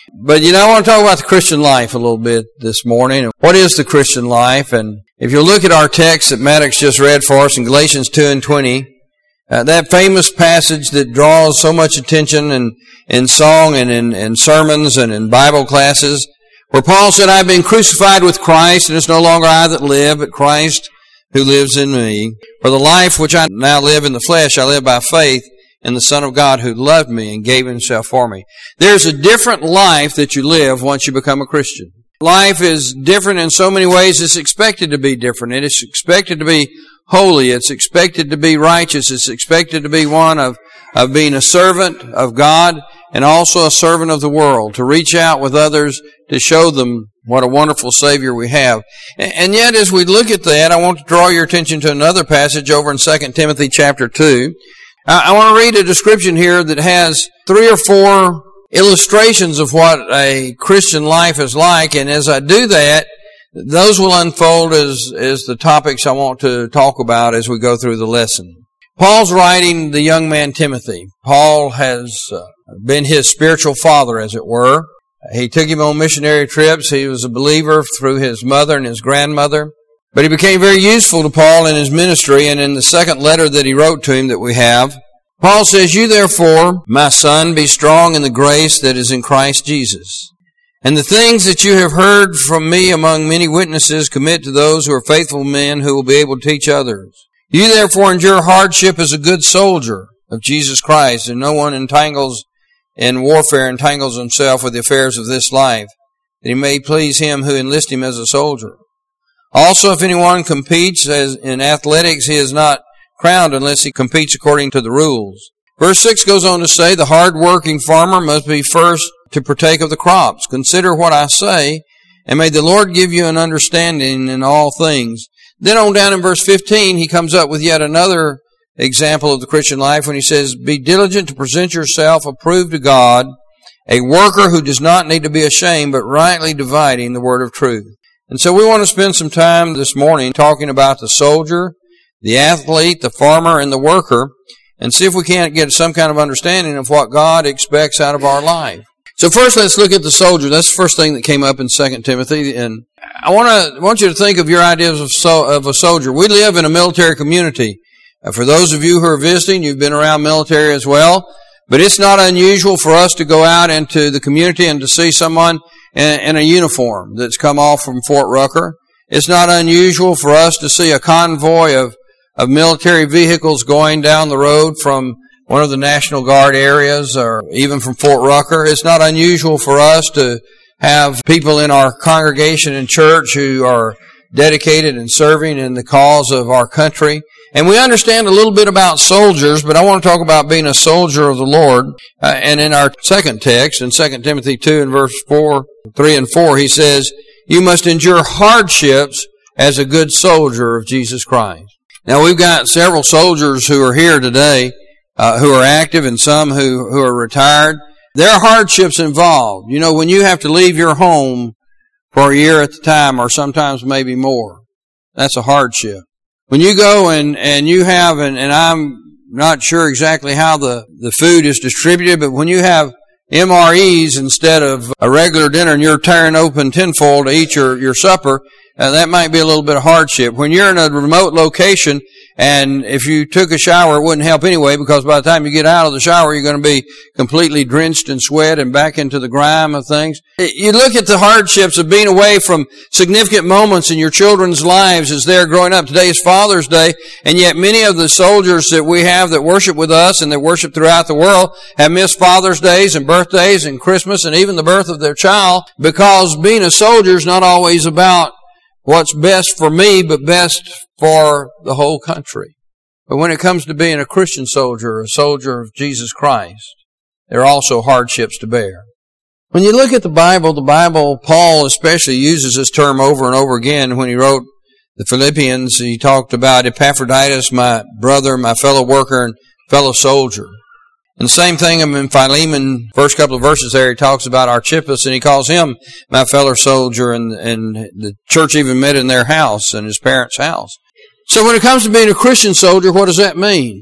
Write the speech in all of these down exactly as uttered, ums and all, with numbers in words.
But, you know, I want to talk about the Christian life a little bit this morning. What is the Christian life? And if you look at our text that Maddox just read for us in Galatians two and twenty, uh, that famous passage that draws so much attention in, in song and in, in sermons and in Bible classes, where Paul said, I've been crucified with Christ, and it's no longer I that live, but Christ who lives in me. For the life which I now live in the flesh, I live by faith in the Son of God who loved me and gave himself for me. There's a different life that you live once you become a Christian. Life is different in so many ways. It's expected to be different. It is expected to be holy. It's expected to be righteous. It's expected to be one of, of being a servant of God and also a servant of the world, to reach out with others, to show them what a wonderful Savior we have. And yet, as we look at that, I want to draw your attention to another passage over in Second Timothy chapter two. I want to read a description here that has three or four illustrations of what a Christian life is like, and as I do that, those will unfold as, as the topics I want to talk about as we go through the lesson. Paul's writing the young man Timothy. Paul has uh, been his spiritual father, as it were. He took him on missionary trips. He was a believer through his mother and his grandmother. But he became very useful to Paul in his ministry, and in the second letter that he wrote to him that we have, Paul says, You therefore, my son, be strong in the grace that is in Christ Jesus. And the things that you have heard from me among many witnesses commit to those who are faithful men who will be able to teach others. You therefore endure hardship as a good soldier of Jesus Christ, and no one entangles in warfare entangles himself with the affairs of this life, that he may please him who enlists him as a soldier. Also, if anyone competes as in athletics, he is not crowned unless he competes according to the rules. Verse six goes on to say, the hard-working farmer must be first to partake of the crops. Consider what I say, and may the Lord give you an understanding in all things. Then on down in verse fifteen, he comes up with yet another example of the Christian life when he says, Be diligent to present yourself approved to God, a worker who does not need to be ashamed, but rightly dividing the word of truth. And so we want to spend some time this morning talking about the soldier, the athlete, the farmer, and the worker, and see if we can't get some kind of understanding of what God expects out of our life. So first, let's look at the soldier. That's the first thing that came up in Second Timothy, and I want to want you to think of your ideas of so, of a soldier. We live in a military community. Uh, for those of you who are visiting, you've been around military as well, but it's not unusual for us to go out into the community and to see someone in, in a uniform that's come off from Fort Rucker. It's not unusual for us to see a convoy of of military vehicles going down the road from one of the National Guard areas or even from Fort Rucker. It's not unusual for us to have people in our congregation and church who are dedicated and serving in the cause of our country. And we understand a little bit about soldiers, but I want to talk about being a soldier of the Lord. Uh, and in our second text, in Second Timothy two and verse four, three and four, he says, You must endure hardships as a good soldier of Jesus Christ. Now, we've got several soldiers who are here today, uh, who are active and some who, who are retired. There are hardships involved. You know, when you have to leave your home for a year at a time or sometimes maybe more, that's a hardship. When you go and, and you have, and, and I'm not sure exactly how the, the food is distributed, but when you have M R Es instead of a regular dinner and you're tearing open tinfoil to eat your, your supper, Uh, that might be a little bit of hardship. When you're in a remote location and if you took a shower, it wouldn't help anyway because by the time you get out of the shower, you're going to be completely drenched in sweat and back into the grime of things. You look at the hardships of being away from significant moments in your children's lives as they're growing up. Today is Father's Day, and yet many of the soldiers that we have that worship with us and that worship throughout the world have missed Father's Days and birthdays and Christmas and even the birth of their child because being a soldier is not always about what's best for me, but best for the whole country. But when it comes to being a Christian soldier, a soldier of Jesus Christ, there are also hardships to bear. When you look at the Bible, the Bible, Paul especially uses this term over and over again. When he wrote the Philippians, he talked about Epaphroditus, my brother, my fellow worker, and fellow soldier. And the same thing in Philemon, first couple of verses there, he talks about Archippus, and he calls him my fellow soldier, and, and the church even met in their house, in his parents' house. So when it comes to being a Christian soldier, what does that mean?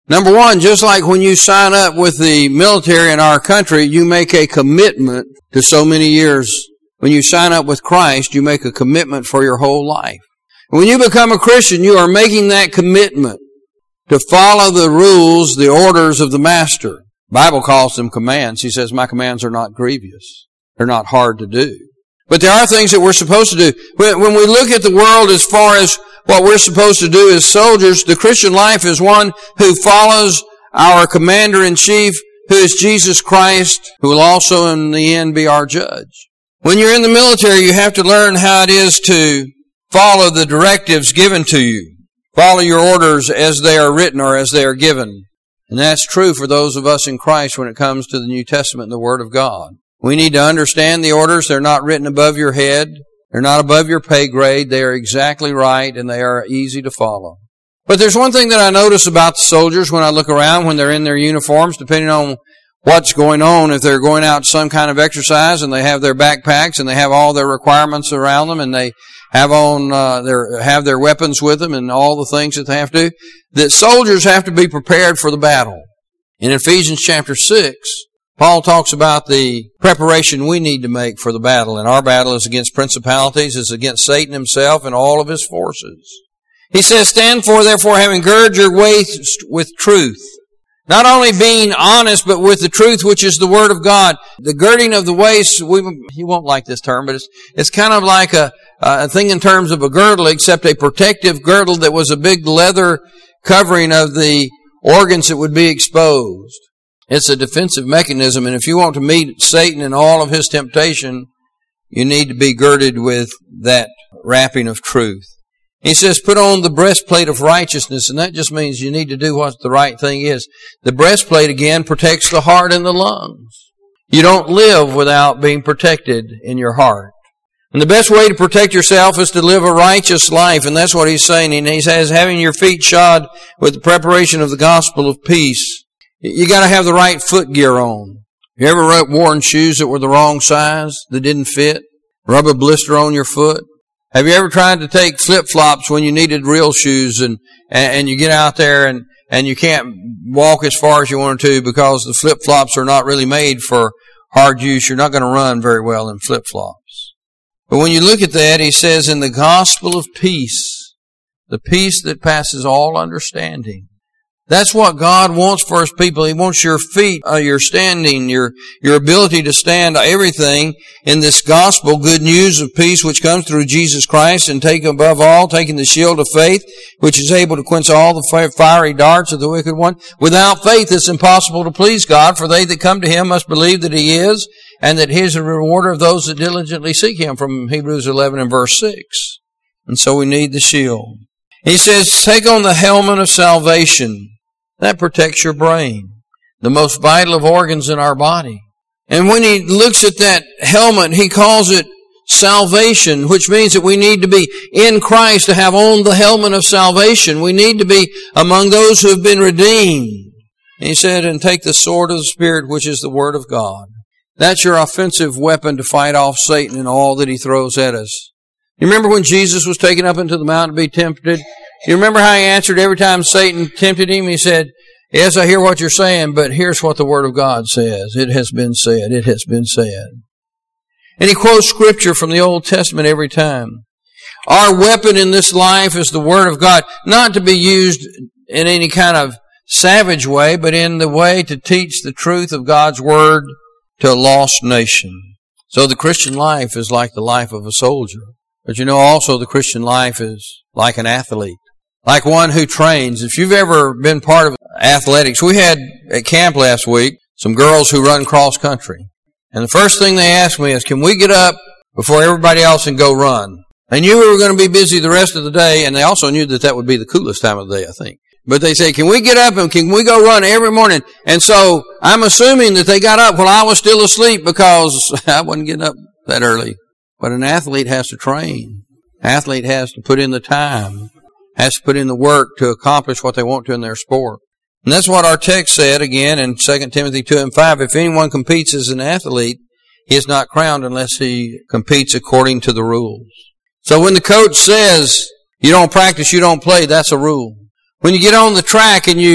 Number one, just like when you sign up with the military in our country, you make a commitment to so many years. When you sign up with Christ, you make a commitment for your whole life. When you become a Christian, you are making that commitment to follow the rules, the orders of the Master. The Bible calls them commands. He says, my commands are not grievous. They're not hard to do. But there are things that we're supposed to do. When we look at the world as far as what we're supposed to do as soldiers, the Christian life is one who follows our commander-in-chief, who is Jesus Christ, who will also in the end be our judge. When you're in the military, you have to learn how it is to follow the directives given to you. Follow your orders as they are written or as they are given. And that's true for those of us in Christ when it comes to the New Testament and the Word of God. We need to understand the orders. They're not written above your head. They're not above your pay grade. They are exactly right, and they are easy to follow. But there's one thing that I notice about the soldiers when I look around when they're in their uniforms, depending on what's going on. If they're going out to some kind of exercise and they have their backpacks and they have all their requirements around them and they have on uh, their have their weapons with them and all the things that they have to do, that soldiers have to be prepared for the battle. In Ephesians chapter six, Paul talks about the preparation we need to make for the battle. And our battle is against principalities, is against Satan himself and all of his forces. He says, stand for, therefore, having girded your waist with truth. Not only being honest, but with the truth, which is the Word of God. The girding of the waist, we, you won't like this term, but it's, it's kind of like a, a thing in terms of a girdle, except a protective girdle that was a big leather covering of the organs that would be exposed. It's a defensive mechanism, and if you want to meet Satan in all of his temptation, you need to be girded with that wrapping of truth. He says, put on the breastplate of righteousness, and that just means you need to do what the right thing is. The breastplate, again, protects the heart and the lungs. You don't live without being protected in your heart. And the best way to protect yourself is to live a righteous life, and that's what he's saying. And he says, having your feet shod with the preparation of the gospel of peace. You got to have the right foot gear on. You ever worn shoes that were the wrong size, that didn't fit? Rub a blister on your foot? Have you ever tried to take flip-flops when you needed real shoes and, and you get out there and, and you can't walk as far as you wanted to because the flip-flops are not really made for hard use? You're not going to run very well in flip-flops. But when you look at that, he says, in the gospel of peace, the peace that passes all understanding. That's what God wants for His people. He wants your feet, uh, your standing, your, your ability to stand, everything in this gospel, good news of peace which comes through Jesus Christ, and take above all, taking the shield of faith, which is able to quench all the fiery darts of the wicked one. Without faith, it's impossible to please God, for they that come to Him must believe that He is, and that He is a rewarder of those that diligently seek Him, from Hebrews eleven and verse six. And so we need the shield. He says, take on the helmet of salvation. That protects your brain, the most vital of organs in our body. And when he looks at that helmet, he calls it salvation, which means that we need to be in Christ to have on the helmet of salvation. We need to be among those who have been redeemed. And he said, and take the sword of the Spirit, which is the Word of God. That's your offensive weapon to fight off Satan and all that he throws at us. You remember when Jesus was taken up into the mountain to be tempted? You remember how he answered every time Satan tempted him? He said, yes, I hear what you're saying, but here's what the Word of God says. It has been said. It has been said. And he quotes Scripture from the Old Testament every time. Our weapon in this life is the Word of God, not to be used in any kind of savage way, but in the way to teach the truth of God's Word to a lost nation. So the Christian life is like the life of a soldier. But you know, also the Christian life is like an athlete. Like one who trains. If you've ever been part of athletics, we had at camp last week some girls who run cross country. And the first thing they asked me is, can we get up before everybody else and go run? They knew we were going to be busy the rest of the day, and they also knew that that would be the coolest time of the day, I think. But they said, can we get up and can we go run every morning? And so I'm assuming that they got up while I was still asleep because I wasn't getting up that early. But an athlete has to train. An athlete has to put in the time. Has to put in the work to accomplish what they want to in their sport. And that's what our text said again in Second Timothy two and five. If anyone competes as an athlete, he is not crowned unless he competes according to the rules. So when the coach says, you don't practice, you don't play, that's a rule. When you get on the track and you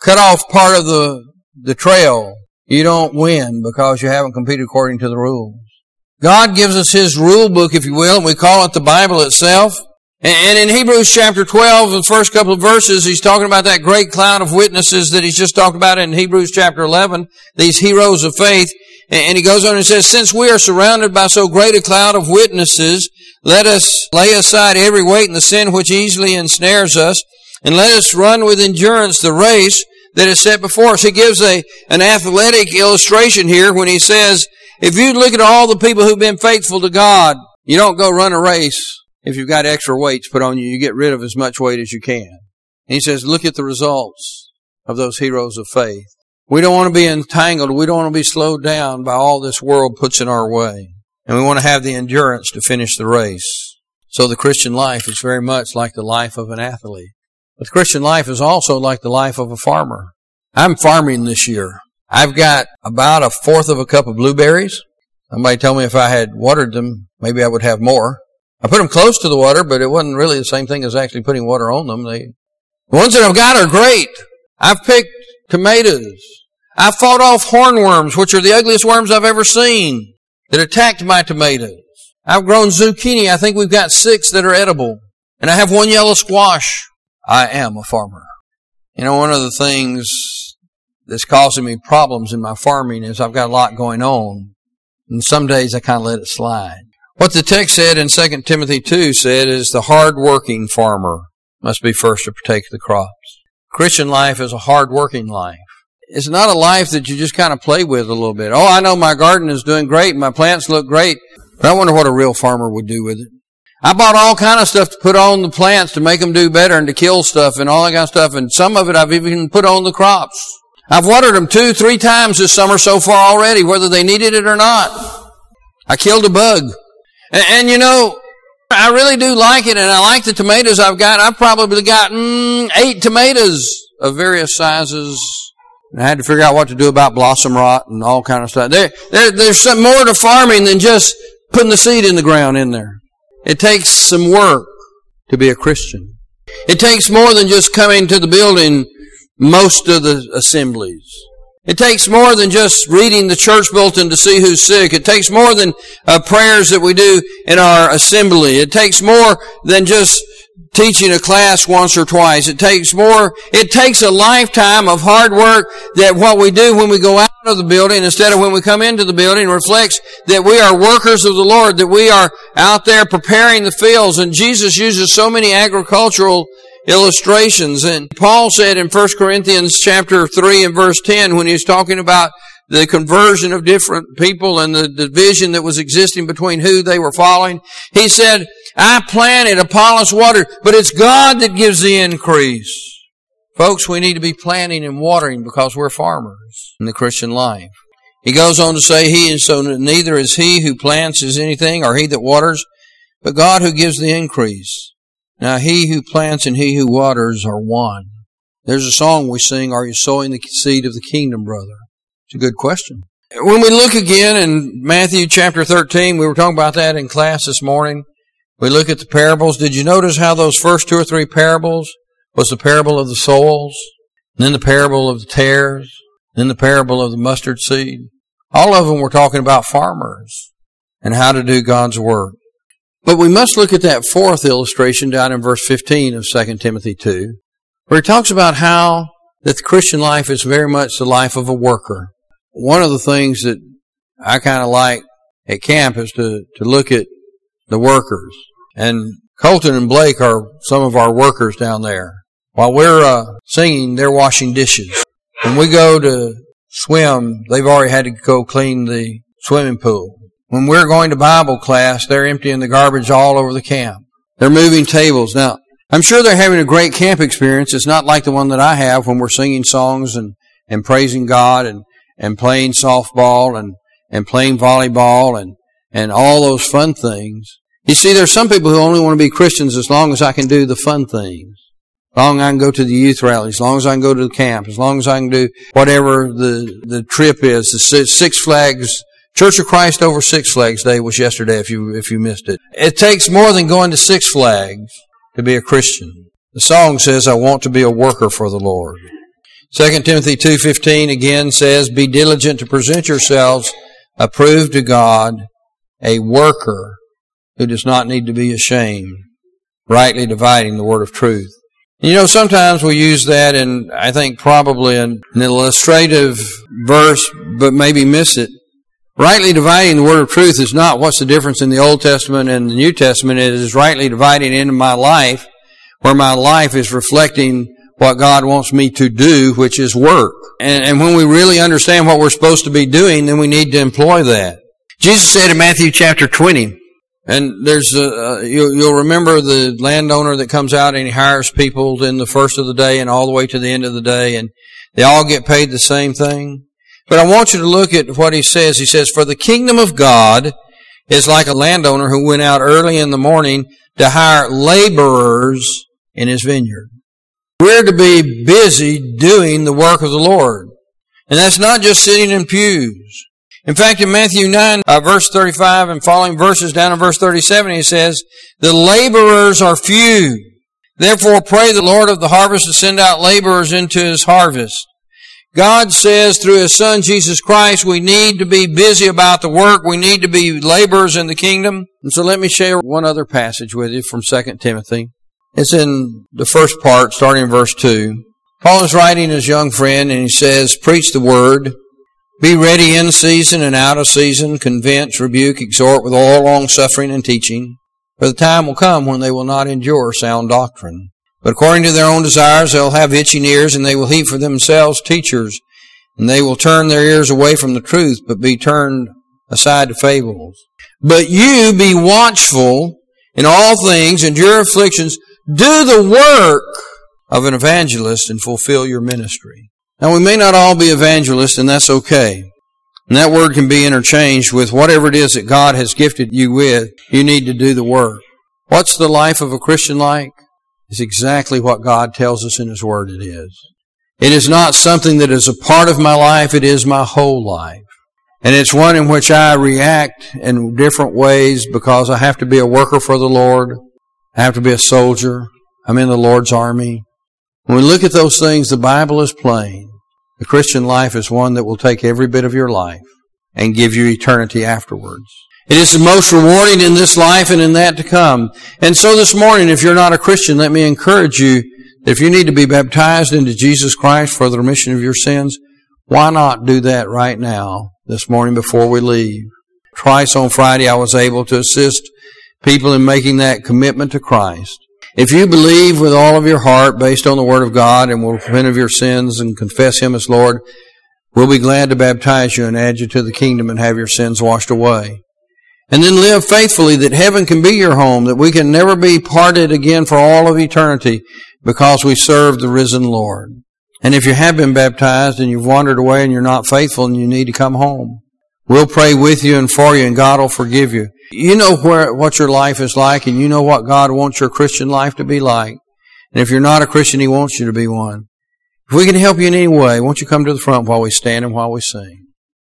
cut off part of the, the trail, you don't win because you haven't competed according to the rules. God gives us His rule book, if you will, and we call it the Bible itself. And in Hebrews chapter twelve, the first couple of verses, He's talking about that great cloud of witnesses that He's just talked about in Hebrews chapter eleven, these heroes of faith. And He goes on and says, since we are surrounded by so great a cloud of witnesses, let us lay aside every weight and the sin which easily ensnares us, and let us run with endurance the race that is set before us. He gives a an athletic illustration here when He says, if you look at all the people who've been faithful to God, you don't go run a race. If you've got extra weights put on you, you get rid of as much weight as you can. And He says, look at the results of those heroes of faith. We don't want to be entangled. We don't want to be slowed down by all this world puts in our way. And we want to have the endurance to finish the race. So the Christian life is very much like the life of an athlete. But the Christian life is also like the life of a farmer. I'm farming this year. I've got about a fourth of a cup of blueberries. Somebody told me if I had watered them, maybe I would have more. I put them close to the water, but it wasn't really the same thing as actually putting water on them. They, the ones that I've got are great. I've picked tomatoes. I've fought off hornworms, which are the ugliest worms I've ever seen, that attacked my tomatoes. I've grown zucchini. I think we've got six that are edible. And I have one yellow squash. I am a farmer. You know, one of the things that's causing me problems in my farming is I've got a lot going on. And some days I kind of let it slide. What the text said in Second Timothy two said is the hard-working farmer must be first to partake of the crops. Christian life is a hard-working life. It's not a life that you just kind of play with a little bit. Oh, I know my garden is doing great, my plants look great, but I wonder what a real farmer would do with it. I bought all kind of stuff to put on the plants to make them do better and to kill stuff and all that kind of stuff, and some of it I've even put on the crops. I've watered them two, three times this summer so far already, whether they needed it or not. I killed a bug. And, and you know, I really do like it, and I like the tomatoes I've got. I've probably got mm, eight tomatoes of various sizes. And I had to figure out what to do about blossom rot and all kind of stuff. There, there, there's some more to farming than just putting the seed in the ground in there. It takes some work to be a Christian. It takes more than just coming to the building most of the assemblies. It takes more than just reading the church bulletin to see who's sick. It takes more than uh, prayers that we do in our assembly. It takes more than just teaching a class once or twice. It takes more. It takes a lifetime of hard work that what we do when we go out of the building instead of when we come into the building reflects that we are workers of the Lord, that we are out there preparing the fields. And Jesus uses so many agricultural illustrations. And Paul said in First Corinthians chapter three and verse ten, when he was talking about the conversion of different people and the division that was existing between who they were following, he said, I planted, Apollos watered, but it's God that gives the increase. Folks, we need to be planting and watering because we're farmers in the Christian life. He goes on to say, he and so neither is he who plants is anything, or he that waters, but God who gives the increase. Now he who plants and he who waters are one. There's a song we sing, are you sowing the seed of the kingdom, brother? It's a good question. When we look again in Matthew chapter thirteen, we were talking about that in class this morning. We look at the parables. Did you notice how those first two or three parables was the parable of the soils, then the parable of the tares, then the parable of the mustard seed? All of them were talking about farmers and how to do God's work. But we must look at that fourth illustration down in verse fifteen of Second Timothy two, where he talks about how that the Christian life is very much the life of a worker. One of the things that I kind of like at camp is to, to look at the workers. And Colton and Blake are some of our workers down there. While we're uh, singing, they're washing dishes. When we go to swim, they've already had to go clean the swimming pool. When we're going to Bible class, they're emptying the garbage all over the camp. They're moving tables. Now, I'm sure they're having a great camp experience. It's not like the one that I have when we're singing songs and, and praising God and, and playing softball and, and playing volleyball and, and all those fun things. You see, there's some people who only want to be Christians as long as I can do the fun things. As long as I can go to the youth rally, as long as I can go to the camp, as long as I can do whatever the, the trip is. The Six Flags, Church of Christ over Six Flags Day was yesterday if you, if you missed it. It takes more than going to Six Flags to be a Christian. The song says, I want to be a worker for the Lord. Second Timothy two fifteen again says, be diligent to present yourselves approved to God, a worker who does not need to be ashamed, rightly dividing the word of truth. And you know, sometimes we use that in, I think, probably an, an illustrative verse, but maybe miss it. Rightly dividing the word of truth is not what's the difference in the Old Testament and the New Testament. It is rightly dividing into my life, where my life is reflecting what God wants me to do, which is work. And, and when we really understand what we're supposed to be doing, then we need to employ that. Jesus said in Matthew chapter twenty, and there's a, uh, you'll, you'll remember the landowner that comes out and he hires people in the first of the day and all the way to the end of the day, and they all get paid the same thing. But I want you to look at what he says. He says, for the kingdom of God is like a landowner who went out early in the morning to hire laborers in his vineyard. We're to be busy doing the work of the Lord. And that's not just sitting in pews. In fact, in Matthew nine, uh, verse thirty-five and following verses down in verse thirty-seven, he says, the laborers are few. Therefore pray the Lord of the harvest to send out laborers into his harvest. God says through his Son, Jesus Christ, we need to be busy about the work. We need to be laborers in the kingdom. And so let me share one other passage with you from Second Timothy. It's in the first part, starting in verse two. Paul is writing his young friend, and he says, preach the word. Be ready in season and out of season. Convince, rebuke, exhort with all long-suffering and teaching. For the time will come when they will not endure sound doctrine. But according to their own desires, they'll have itching ears, and they will heap for themselves teachers. And they will turn their ears away from the truth, but be turned aside to fables. But you be watchful in all things, endure afflictions, do the work of an evangelist, and fulfill your ministry. Now, we may not all be evangelists, and that's okay. And that word can be interchanged with whatever it is that God has gifted you with. You need to do the work. What's the life of a Christian like? It's exactly what God tells us in His Word it is. It is not something that is a part of my life. It is my whole life. And it's one in which I react in different ways because I have to be a worker for the Lord. I have to be a soldier. I'm in the Lord's army. When we look at those things, the Bible is plain. The Christian life is one that will take every bit of your life and give you eternity afterwards. It is the most rewarding in this life and in that to come. And so this morning, if you're not a Christian, let me encourage you that if you need to be baptized into Jesus Christ for the remission of your sins, why not do that right now, this morning before we leave? Twice on Friday, I was able to assist people in making that commitment to Christ. If you believe with all of your heart, based on the Word of God, and will repent of your sins and confess Him as Lord, we'll be glad to baptize you and add you to the kingdom and have your sins washed away. And then live faithfully that heaven can be your home, that we can never be parted again for all of eternity because we serve the risen Lord. And if you have been baptized and you've wandered away and you're not faithful and you need to come home, we'll pray with you and for you, and God will forgive you. You know where what your life is like, and you know what God wants your Christian life to be like. And if you're not a Christian, He wants you to be one. If we can help you in any way, won't you come to the front while we stand and while we sing?